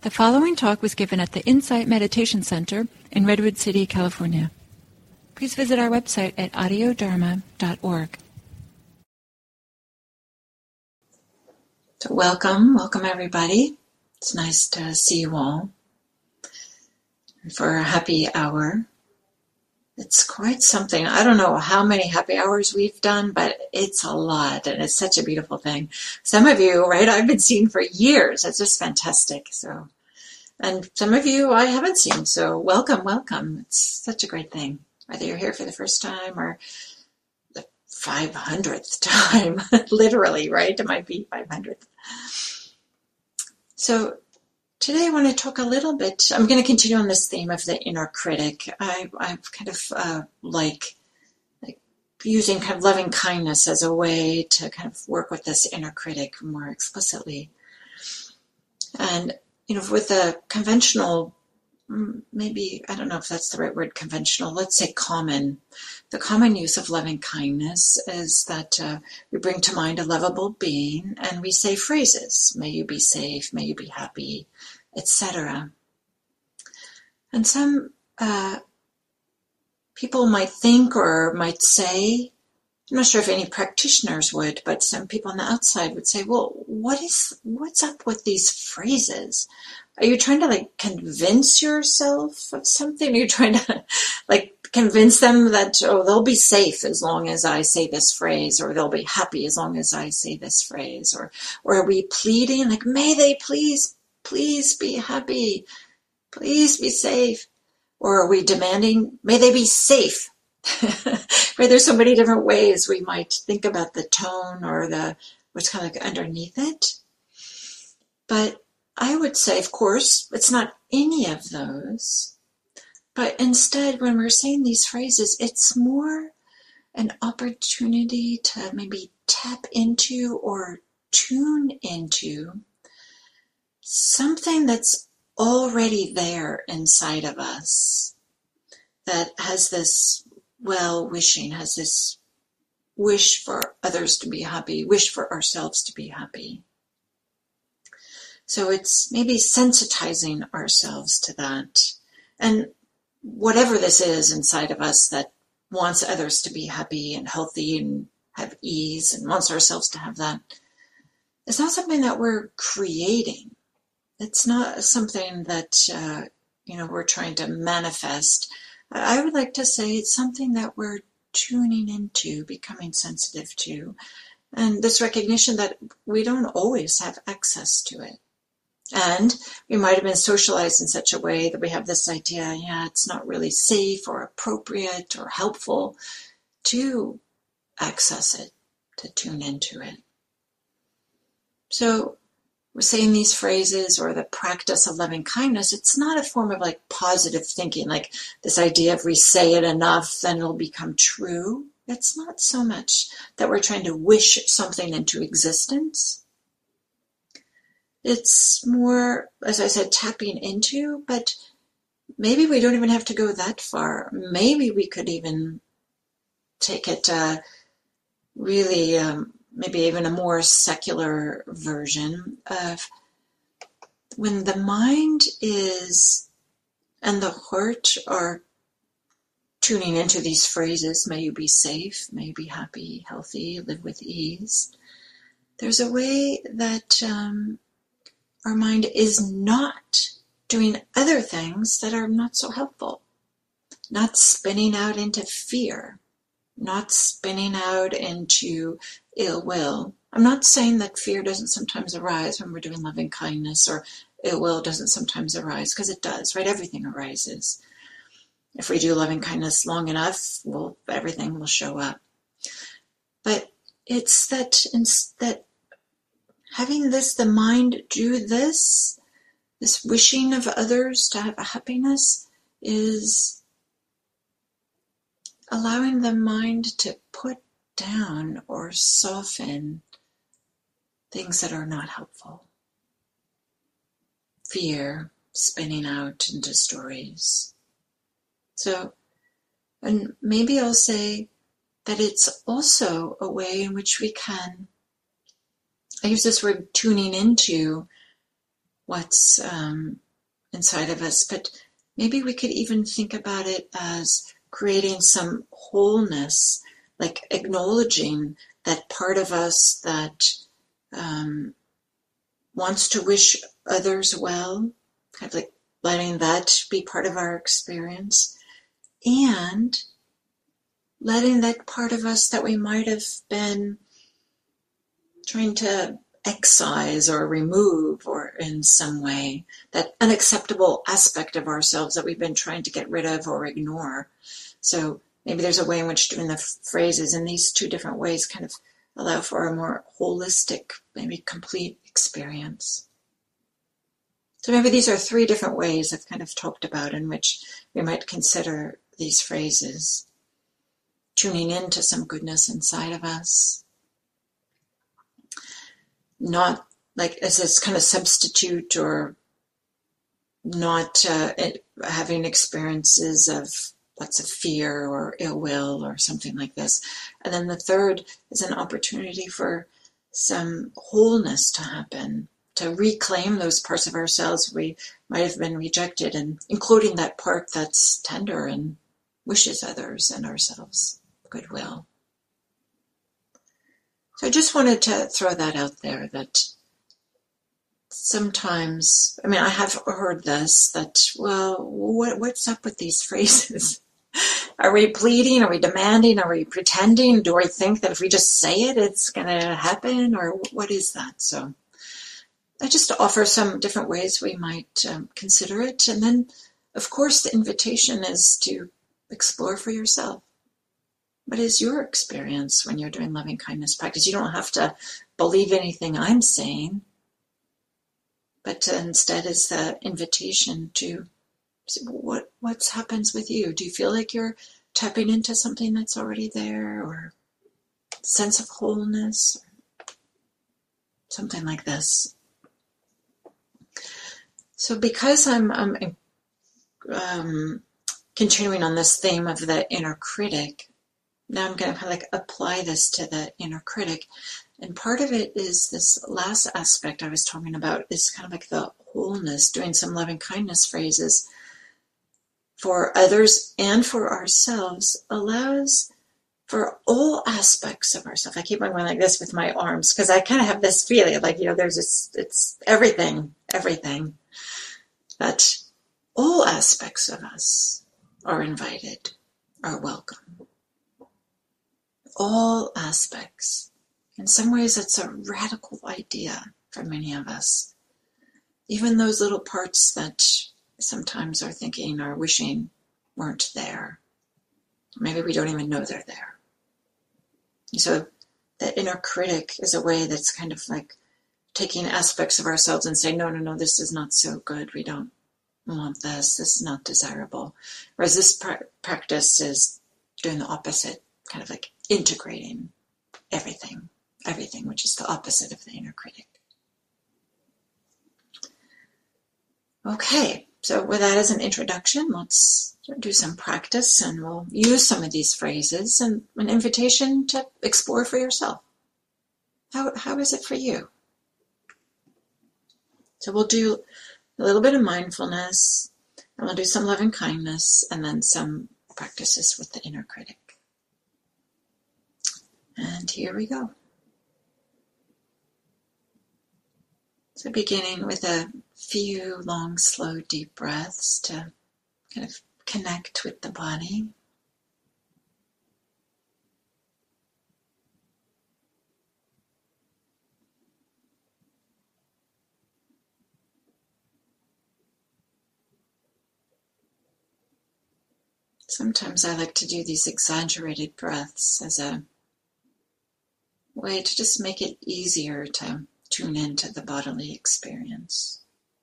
The following talk was given at the Insight Meditation Center in Redwood City, California. Please visit our website at audiodharma.org. So welcome everybody. It's nice to see you all for a happy hour. It's quite something. I don't know how many happy hours we've done, but it's a lot, and it's such a beautiful thing. Some of you, right, I've been seeing for years. It's just fantastic. So, and some of you I haven't seen, so welcome. It's such a great thing. Whether you're here for the first time or the 500th time, literally, right? It might be 500th. So today I want to talk a little bit, I'm going to continue on this theme of the inner critic. I kind of like using kind of loving kindness as a way to kind of work with this inner critic more explicitly. And, you know, with the conventional, maybe, I don't know if that's the right word, conventional, let's say common. The common use of loving kindness is that we bring to mind a lovable being and we say phrases. May you be safe, may you be happy, etc. And some people might think or might say, I'm not sure if any practitioners would, but some people on the outside would say, well, what's up with these phrases? Are you trying to convince yourself of something? Are you trying to convince them that, they'll be safe as long as I say this phrase, or they'll be happy as long as I say this phrase? Or are we pleading, may they please be happy, please be safe? Or are we demanding, may they be safe? Right, there's so many different ways we might think about the tone or what's kind of underneath it. But I would say, of course, it's not any of those. But instead, when we're saying these phrases, it's more an opportunity to maybe tap into or tune into something that's already there inside of us that has this well-wishing, has this wish for others to be happy, wish for ourselves to be happy. So it's maybe sensitizing ourselves to that. And whatever this is inside of us that wants others to be happy and healthy and have ease and wants ourselves to have that, it's not something that we're creating. It's not something that, we're trying to manifest. I would like to say it's something that we're tuning into, becoming sensitive to, and this recognition that we don't always have access to it. And we might have been socialized in such a way that we have this idea, it's not really safe or appropriate or helpful to access it, to tune into it. So we're saying these phrases or the practice of loving kindness, it's not a form of positive thinking, this idea if we say it enough, then it'll become true. It's not so much that we're trying to wish something into existence. It's more, as I said, tapping into, but maybe we don't even have to go that far. Maybe we could even take it really, maybe even a more secular version of when the mind is and the heart are tuning into these phrases, may you be safe, may you be happy, healthy, live with ease. There's a way that our mind is not doing other things that are not so helpful, not spinning out into fear, not spinning out into ill will. I'm not saying that fear doesn't sometimes arise when we're doing loving kindness, or ill will doesn't sometimes arise, because it does, right? Everything arises. If we do loving kindness long enough, everything will show up. But it's that having the mind do this wishing of others to have a happiness, is allowing the mind to put down or soften things that are not helpful. Fear spinning out into stories. So, and maybe I'll say that it's also a way in which we can, I use this word tuning into, what's inside of us, but maybe we could even think about it as creating some wholeness, like acknowledging that part of us that wants to wish others well, kind of like letting that be part of our experience, and letting that part of us that we might have been trying to excise or remove, or in some way, that unacceptable aspect of ourselves that we've been trying to get rid of or ignore. So maybe there's a way in which doing the phrases in these two different ways kind of allow for a more holistic, maybe complete experience. So maybe these are three different ways I've kind of talked about in which we might consider these phrases. Tuning into some goodness inside of us. Not like as this kind of substitute, or not having experiences of lots of fear or ill will or something like this. And then the third is an opportunity for some wholeness to happen, to reclaim those parts of ourselves we might have been rejected, and including that part that's tender and wishes others and ourselves goodwill. So I just wanted to throw that out there, that sometimes, I mean, I have heard this, that, well, what's up with these phrases? Are we pleading? Are we demanding? Are we pretending? Do we think that if we just say it, it's going to happen? Or what is that? So I just offer some different ways we might consider it. And then, of course, the invitation is to explore for yourself. What is your experience when you're doing loving kindness practice? You don't have to believe anything I'm saying, but instead is the invitation to see what happens with you. Do you feel like you're tapping into something that's already there, or sense of wholeness, or something like this? So because I'm continuing on this theme of the inner critic, now I'm going to kind of like apply this to the inner critic. And part of it is this last aspect I was talking about, is kind of like the wholeness, doing some loving kindness phrases for others and for ourselves, allows for all aspects of ourselves. I keep on going like this with my arms, because I kind of have this feeling like, there's this, it's everything, that all aspects of us are invited, are welcome. All aspects. In some ways, it's a radical idea for many of us. Even those little parts that sometimes are thinking or wishing weren't there. Maybe we don't even know they're there. So the inner critic is a way that's kind of like taking aspects of ourselves and saying, no, this is not so good. We don't want this. This is not desirable. Whereas this practice is doing the opposite, kind of like integrating everything, which is the opposite of the inner critic. Okay, so with that as an introduction, let's do some practice, and we'll use some of these phrases and an invitation to explore for yourself. How is it for you? So we'll do a little bit of mindfulness, and we'll do some loving kindness, and then some practices with the inner critic. And here we go. So beginning with a few long, slow, deep breaths to kind of connect with the body. Sometimes I like to do these exaggerated breaths as a way to just make it easier to tune into the bodily experience.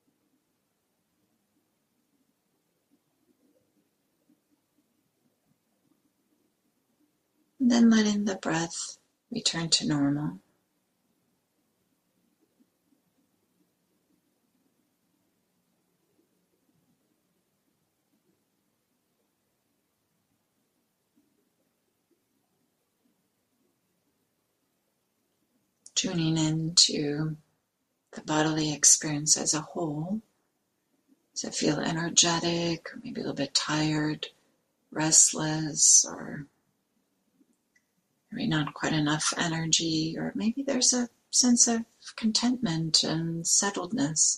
And then letting the breath return to normal. Tuning into the bodily experience as a whole. Does it feel energetic, or maybe a little bit tired, restless, or maybe not quite enough energy, or maybe there's a sense of contentment and settledness.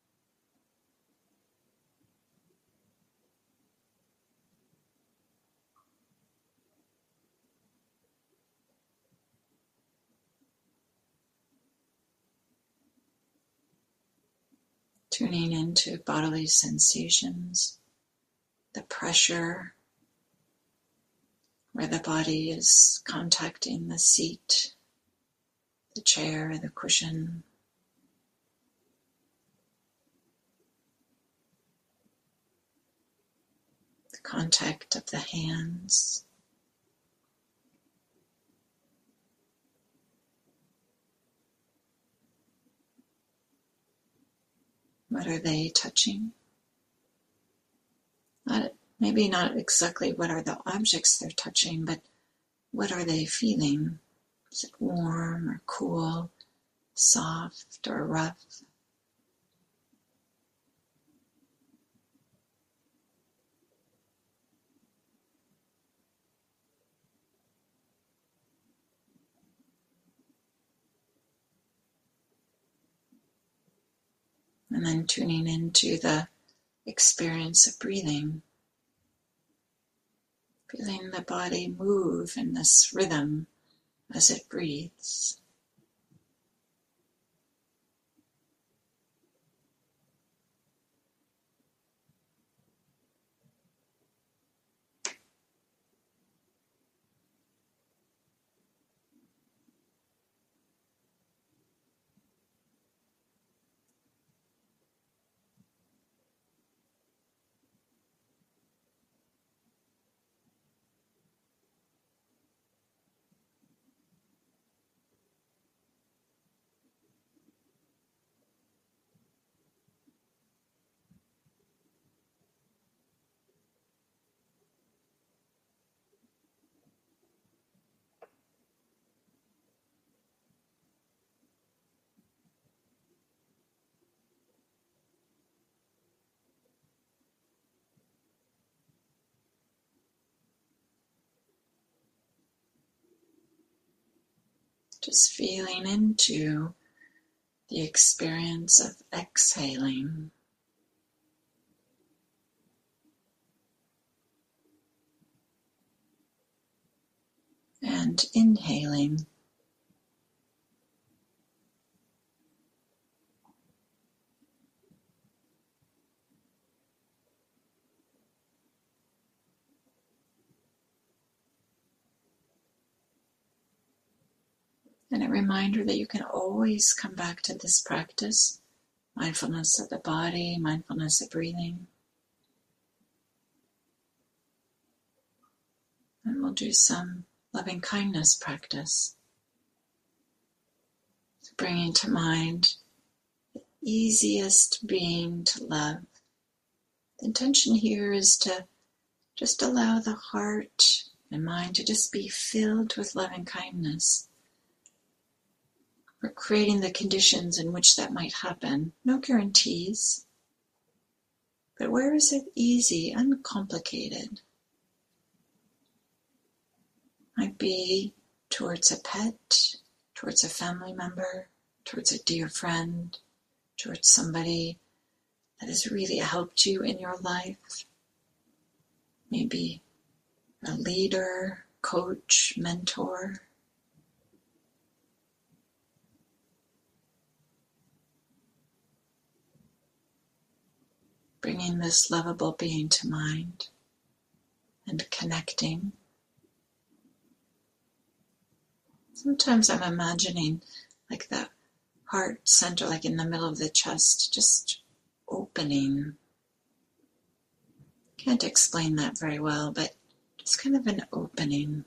Tuning into bodily sensations, the pressure where the body is contacting the seat, the chair, the cushion. The contact of the hands. What are they touching? Maybe not exactly what are the objects they're touching, but what are they feeling? Is it warm or cool, soft or rough? And then tuning into the experience of breathing. Feeling the body move in this rhythm as it breathes. Just feeling into the experience of exhaling. And inhaling. And a reminder that you can always come back to this practice, mindfulness of the body, mindfulness of breathing. And we'll do some loving kindness practice. So bringing to mind the easiest being to love. The intention here is to just allow the heart and mind to just be filled with loving kindness. We're creating the conditions in which that might happen. No guarantees. But where is it easy, uncomplicated? Might be towards a pet, towards a family member, towards a dear friend, towards somebody that has really helped you in your life. Maybe a leader, coach, mentor. Bringing this lovable being to mind and connecting. Sometimes I'm imagining like the heart center, like in the middle of the chest, just opening. Can't explain that very well, but just kind of an opening.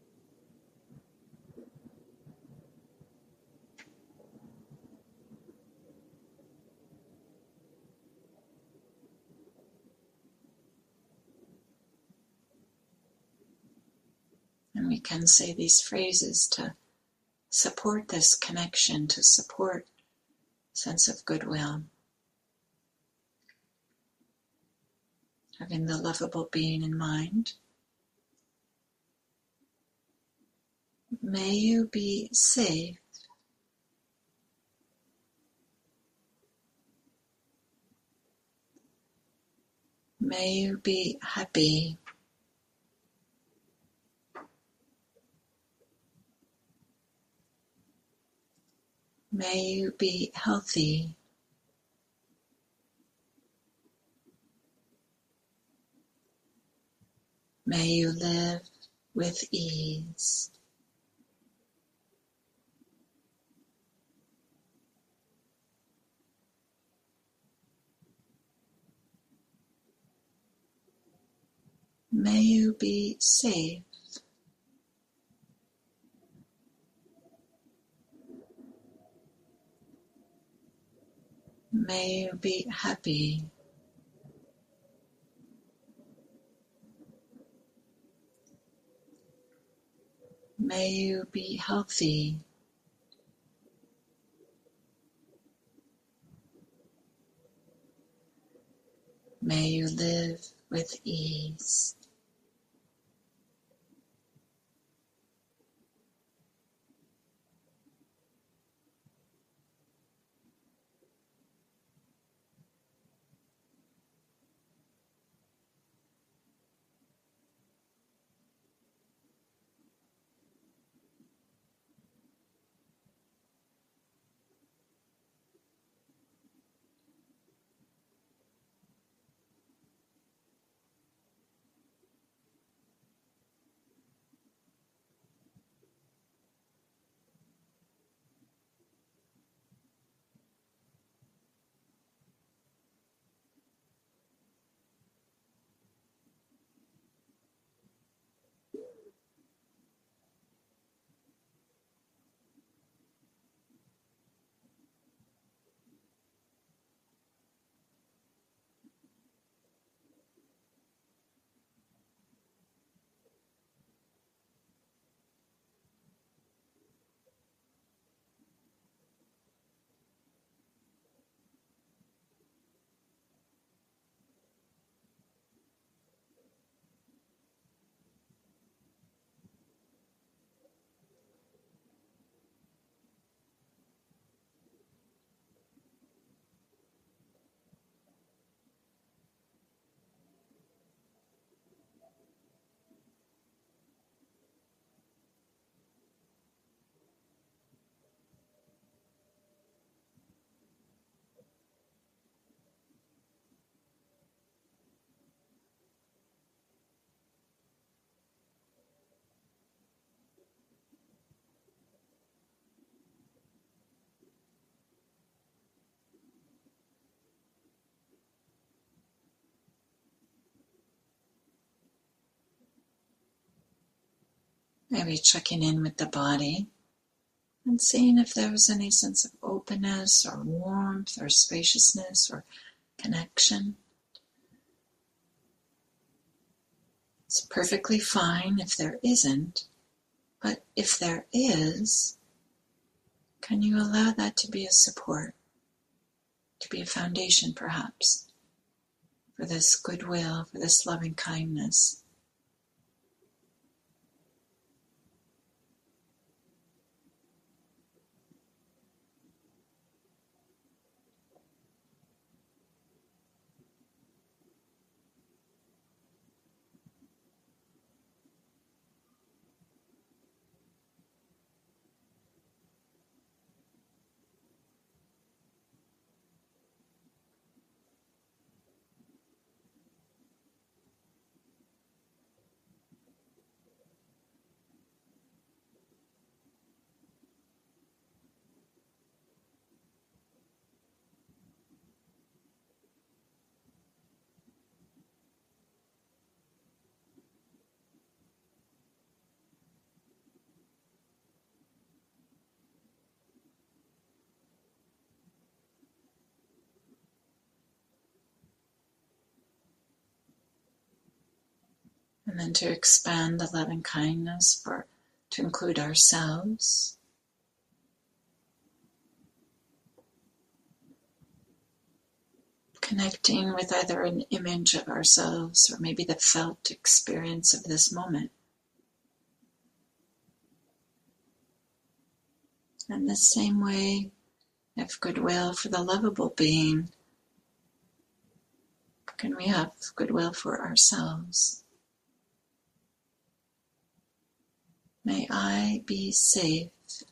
And we can say these phrases to support this connection, to support sense of goodwill, having the lovable being in mind. May you be safe. May you be happy. May you be healthy. May you live with ease. May you be safe. May you be happy. May you be healthy. May you live with ease. Maybe checking in with the body and seeing if there was any sense of openness or warmth or spaciousness or connection. It's perfectly fine if there isn't, but if there is, can you allow that to be a support, to be a foundation perhaps, for this goodwill, for this loving kindness? And then to expand the loving kindness to include ourselves. connecting with either an image of ourselves or maybe the felt experience of this moment. And the same way, have goodwill for the lovable being, can we have goodwill for ourselves? May I be safe.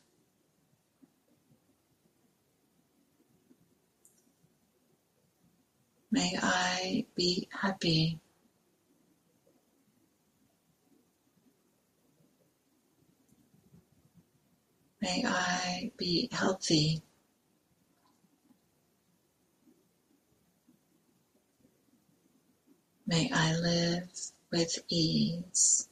May I be happy. May I be healthy. May I live with ease.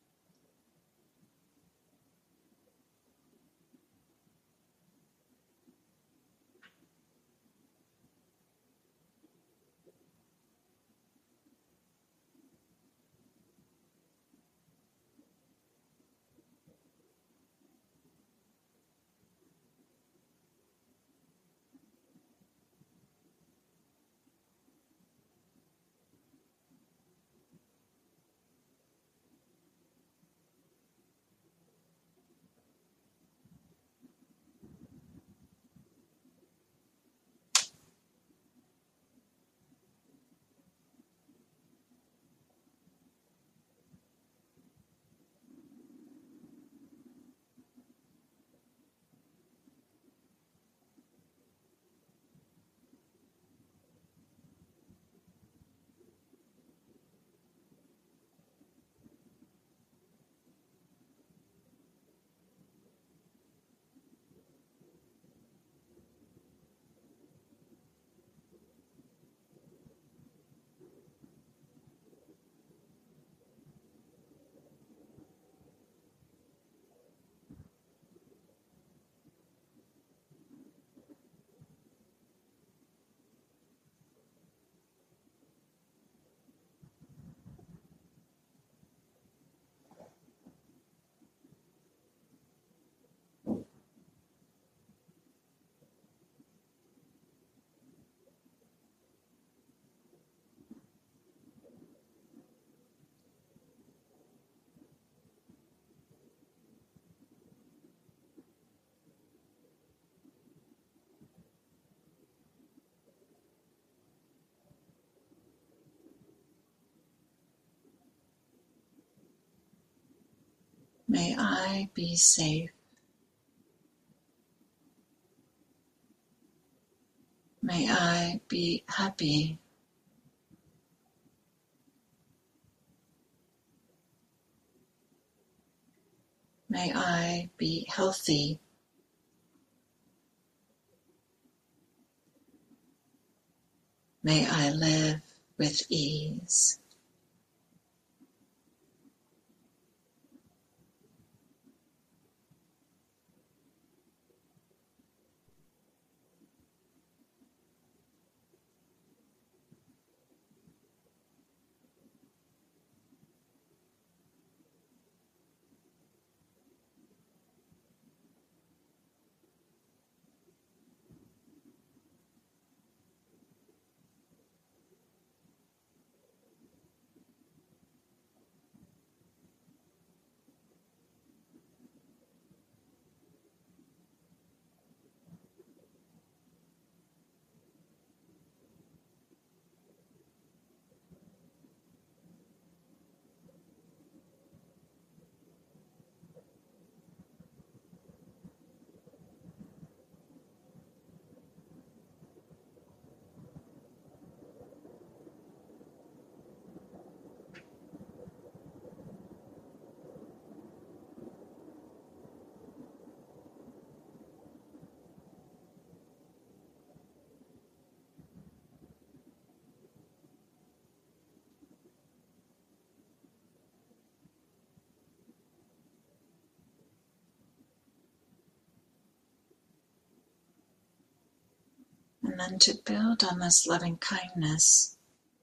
May I be safe. May I be happy. May I be healthy. May I live with ease. And then to build on this loving kindness,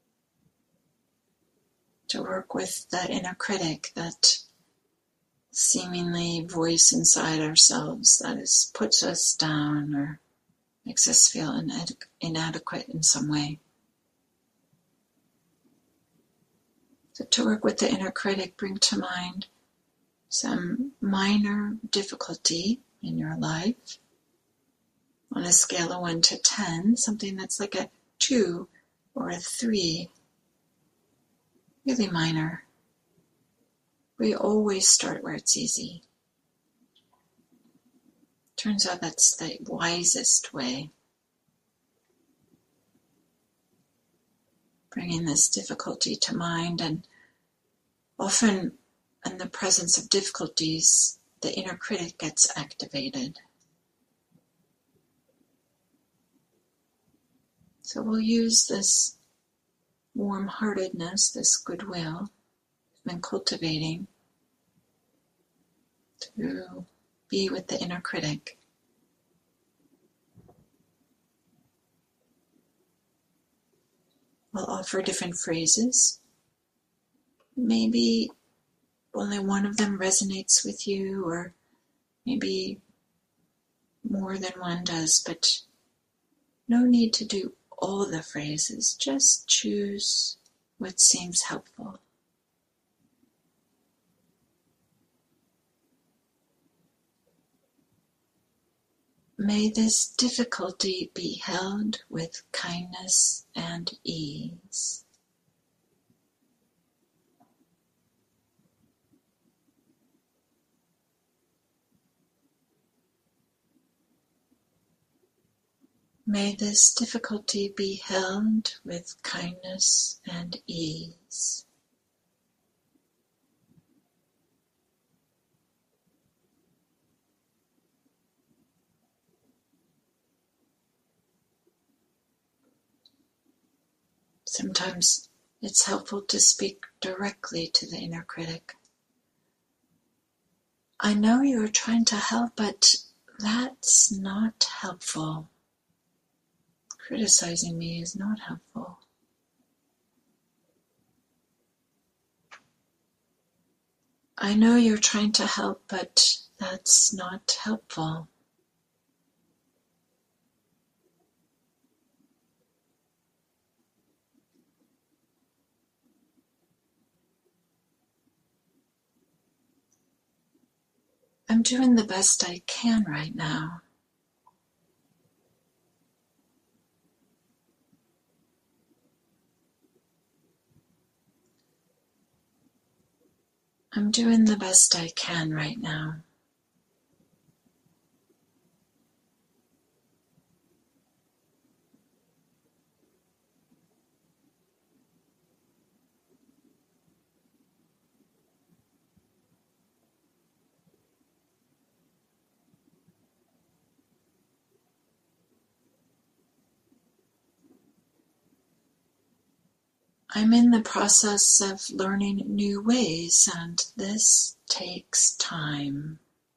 to work with that inner critic, that seemingly voice inside ourselves that puts us down or makes us feel inadequate in some way. So to work with the inner critic, bring to mind some minor difficulty in your life on a scale of 1 to 10, something that's like a 2 or a 3, really minor. We always start where it's easy. Turns out that's the wisest way. Bringing this difficulty to mind, and often in the presence of difficulties, the inner critic gets activated. So we'll use this warm-heartedness, this goodwill we've been cultivating to be with the inner critic. We'll offer different phrases. Maybe only one of them resonates with you, or maybe more than one does, but no need to do all the phrases. Just choose what seems helpful. May this difficulty be held with kindness and ease. May this difficulty be held with kindness and ease. Sometimes it's helpful to speak directly to the inner critic. I know you're trying to help, but that's not helpful. Criticizing me is not helpful. I know you're trying to help, but that's not helpful. I'm doing the best I can right now. I'm doing the best I can right now. I'm in the process of learning new ways, and this takes time.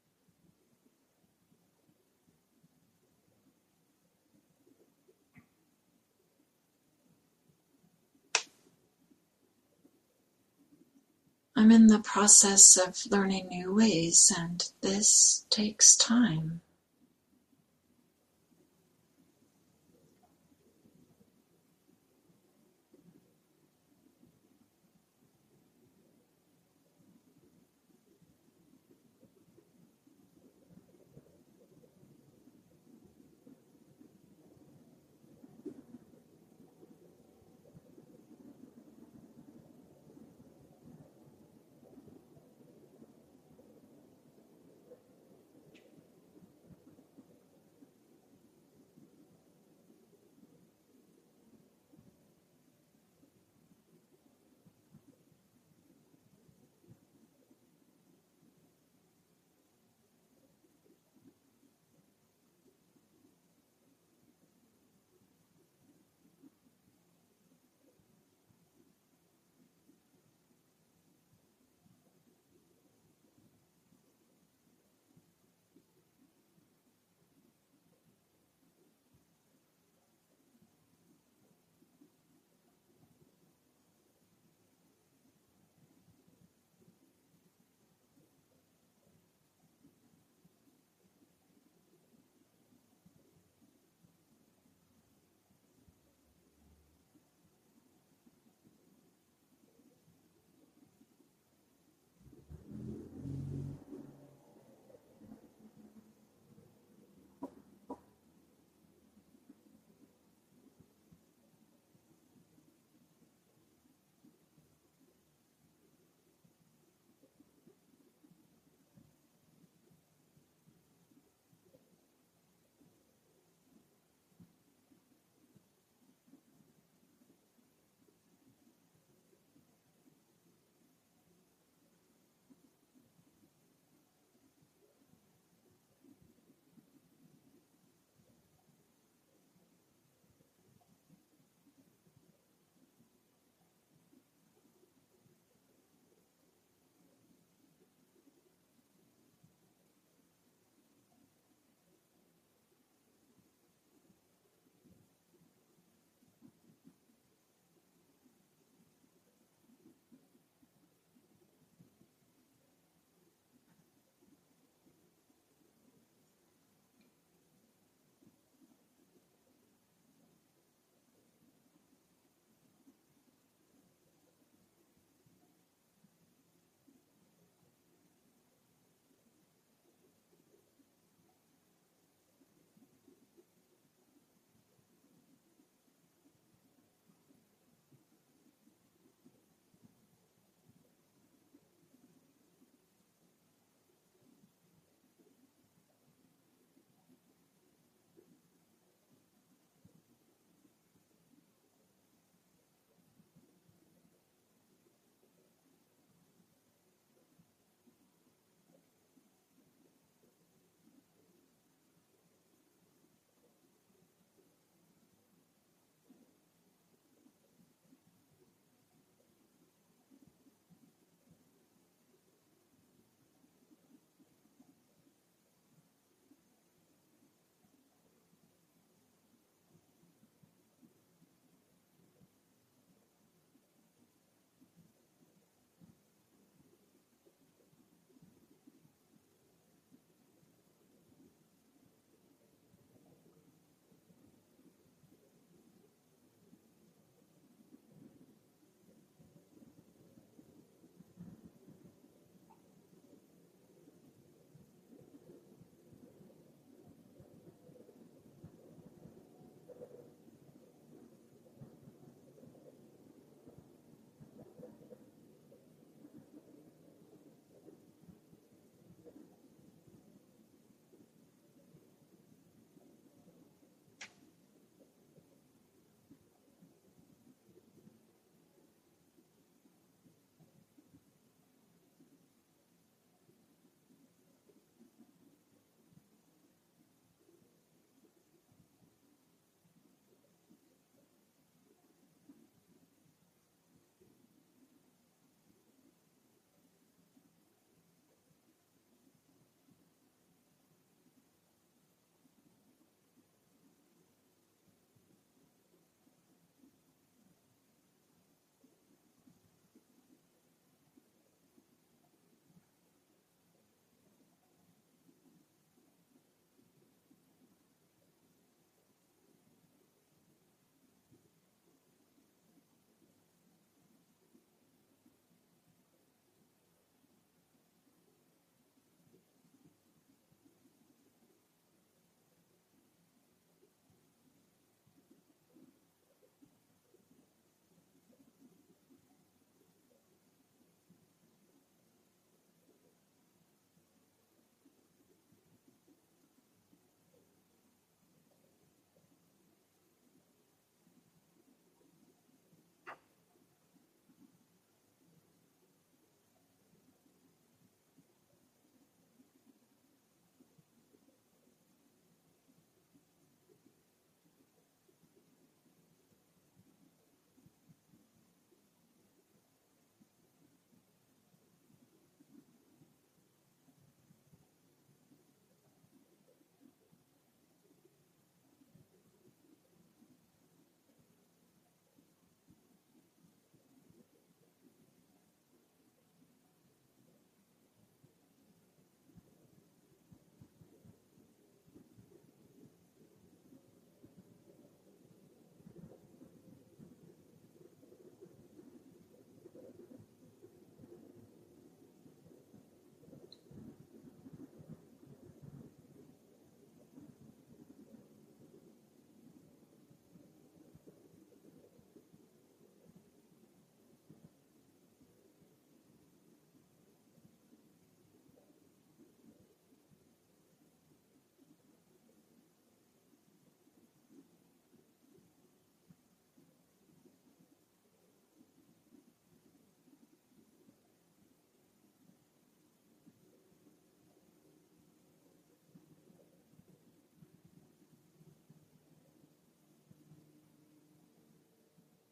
I'm in the process of learning new ways, and this takes time.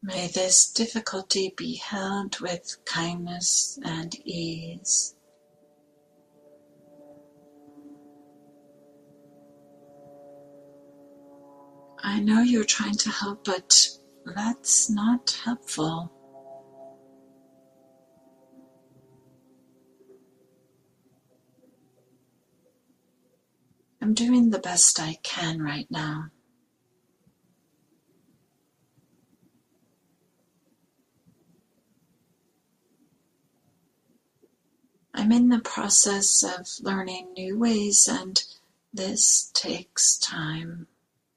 May this difficulty be held with kindness and ease. I know you're trying to help, but that's not helpful. I'm doing the best I can right now. I'm in the process of learning new ways, and this takes time.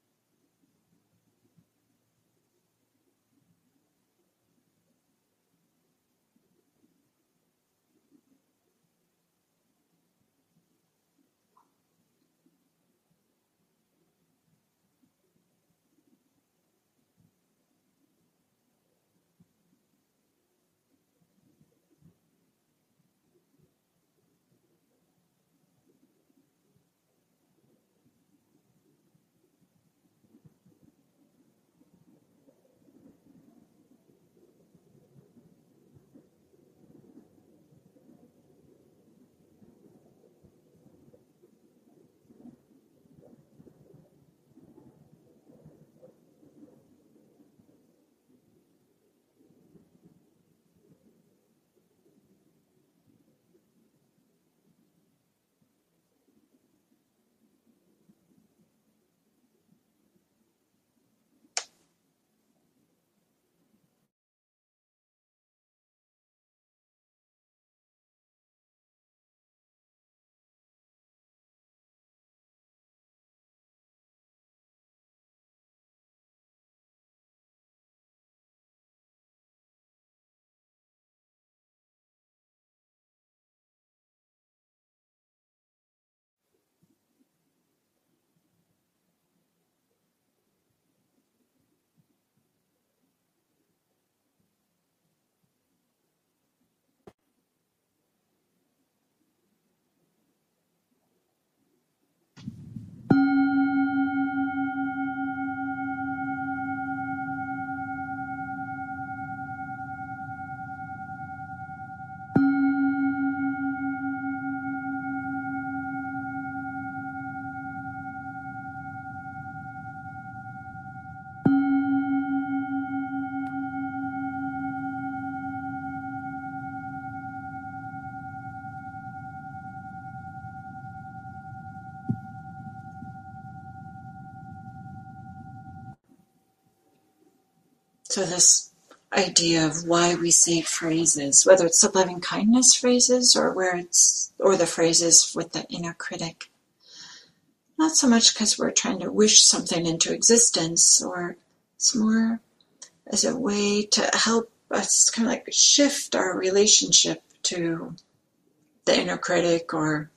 So this idea of why we say phrases, whether it's the loving kindness phrases or the phrases with the inner critic, not so much because we're trying to wish something into existence, or it's more as a way to help us kind of like shift our relationship to the inner critic or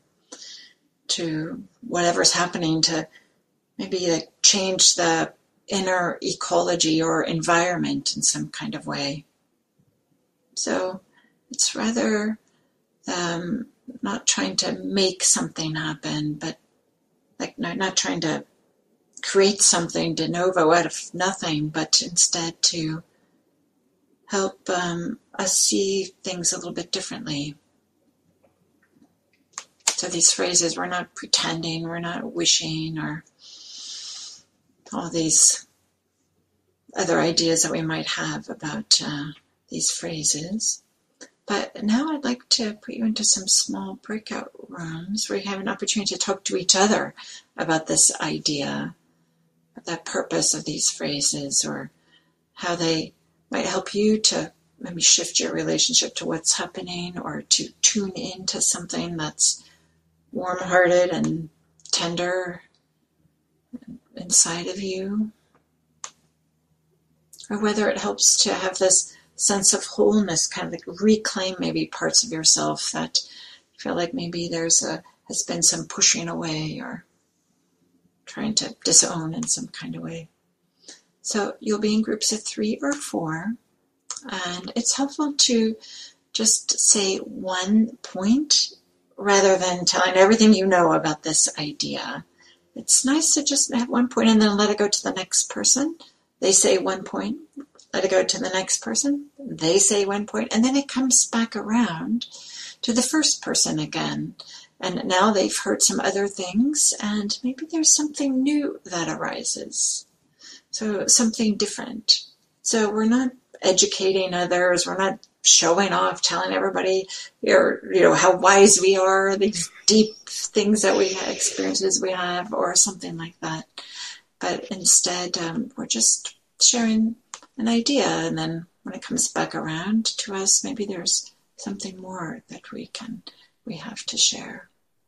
to whatever's happening, to maybe like change the inner ecology or environment in some kind of way. So it's rather not trying to make something happen, but like not trying to create something de novo out of nothing, but instead to help us see things a little bit differently. So these phrases, we're not pretending, we're not wishing, or all these other ideas that we might have about these phrases. But now I'd like to put you into some small breakout rooms where you have an opportunity to talk to each other about this idea, the purpose of these phrases, or how they might help you to maybe shift your relationship to what's happening, or to tune into something that's warm-hearted and tender inside of you. Or whether it helps to have this sense of wholeness, kind of like reclaim maybe parts of yourself that you feel like maybe has been some pushing away or trying to disown in some kind of way. So you'll be in groups of 3 or 4, and it's helpful to just say one point rather than telling everything you know about this idea. It's nice to just have one point and then let it go to the next person. They say one point, let it go to the next person. They say one point, and then it comes back around to the first person again. And now they've heard some other things, and maybe there's something new that arises. So something different. So we're not educating others. We're not showing off, telling everybody, how wise we are, these deep things that we have, experiences we have, or something like that. But instead, we're just sharing an idea, and then when it comes back around to us, maybe there's something more that we have to share.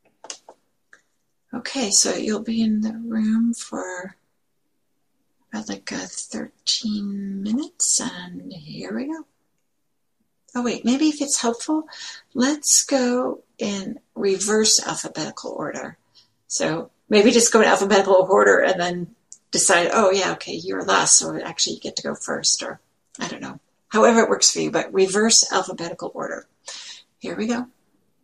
Okay, so you'll be in the room for about 13 minutes, and here we go. Oh wait, maybe if it's helpful, let's go in reverse alphabetical order. So maybe just go in alphabetical order and then decide, oh yeah, okay, you're last, so actually you get to go first, or I don't know. However it works for you, but reverse alphabetical order. Here we go.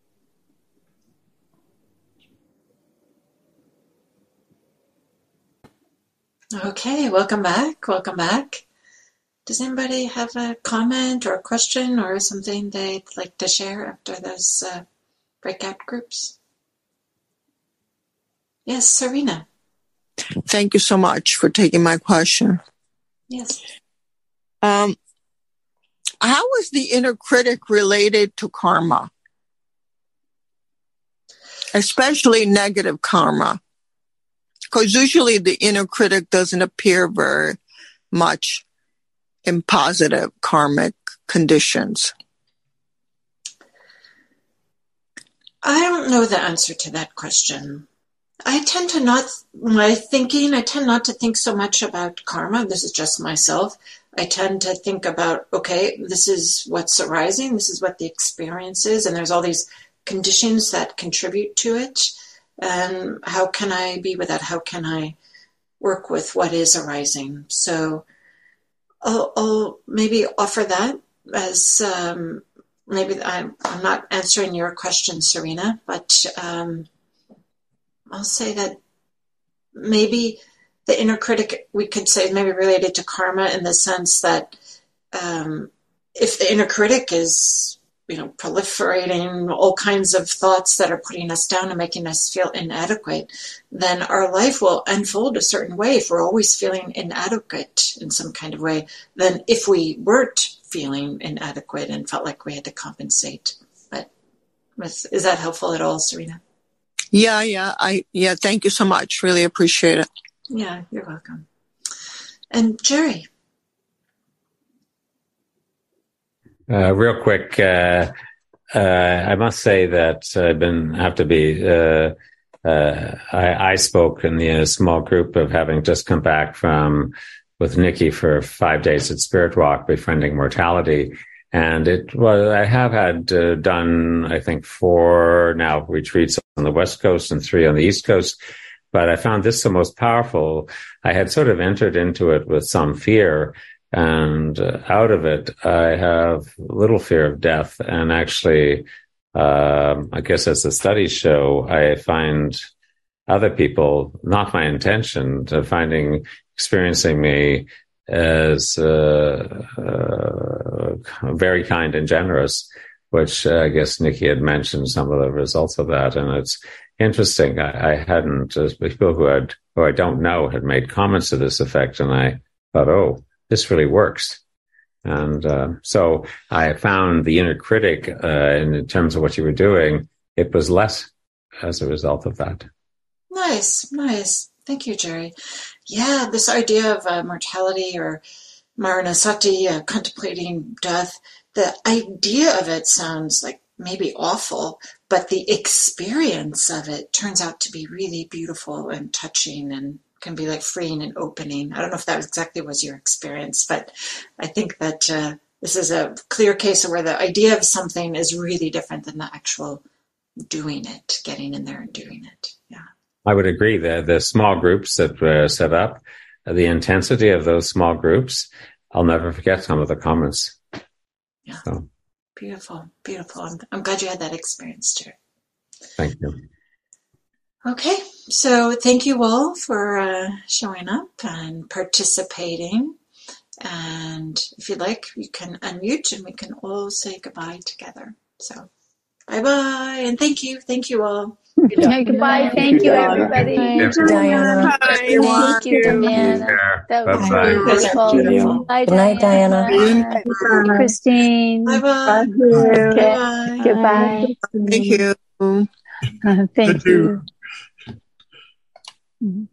Okay, welcome back. Welcome back. Does anybody have a comment or a question or something they'd like to share after those breakout groups? Yes, Serena. Thank you so much for taking my question. Yes. How is the inner critic related to karma? Especially negative karma. Because usually the inner critic doesn't appear very much in positive karmic conditions. I don't know the answer to that question. I tend not to think so much about karma. This is just myself. I tend to think about, okay, this is what's arising. This is what the experience is. And there's all these conditions that contribute to it. And how can I be with that? How can I work with what is arising? So I'll maybe offer that as maybe I'm not answering your question, Serena, but I'll say that maybe the inner critic, we could say, maybe related to karma in the sense that if the inner critic is proliferating all kinds of thoughts that are putting us down and making us feel inadequate, then our life will unfold a certain way. If we're always feeling inadequate in some kind of way, than if we weren't feeling inadequate and felt like we had to compensate. But is that helpful at all, Serena? Yeah. Thank you so much. Really appreciate it. Yeah, you're welcome. And Jerry. Real quick, I must say that I spoke in the small group of having just come back with Nikki for 5 days at Spirit Walk, Befriending Mortality. And I have had done, I think, 4 now retreats on the West Coast and 3 on the East Coast. But I found this the most powerful. I had sort of entered into it with some fear. And out of it, I have little fear of death. And actually, I guess as the studies show, I find other people, not my intention, experiencing me as very kind and generous, which I guess Nikki had mentioned some of the results of that. And it's interesting. I hadn't, people who I don't know had made comments to this effect. And I thought, oh, this really works. And so I found the inner critic, in terms of what you were doing, it was less as a result of that. Nice. Thank you, Jerry. Yeah, this idea of mortality or Maranasati, contemplating death, the idea of it sounds like maybe awful, but the experience of it turns out to be really beautiful and touching and can be like freeing and opening. I don't know if that exactly was your experience, but I think that this is a clear case of where the idea of something is really different than the actual doing it, getting in there and doing it. Yeah, I would agree. The small groups that were set up, the intensity of those small groups, I'll never forget some of the comments. Yeah, so. Beautiful. I'm glad you had that experience, Jerry. Thank you. Okay, so thank you all for showing up and participating. And if you'd like, you can unmute and we can all say goodbye together. So bye-bye, and thank you all. Yeah, goodbye. Thank you, everybody. Thank you, Diana. Thank you, Diana. That was Bye-bye. You guys are beautiful. beautiful. Good night, Diana. Bye, Christine. Bye-bye. Okay. Bye-bye. Goodbye. Thank you. Thank you.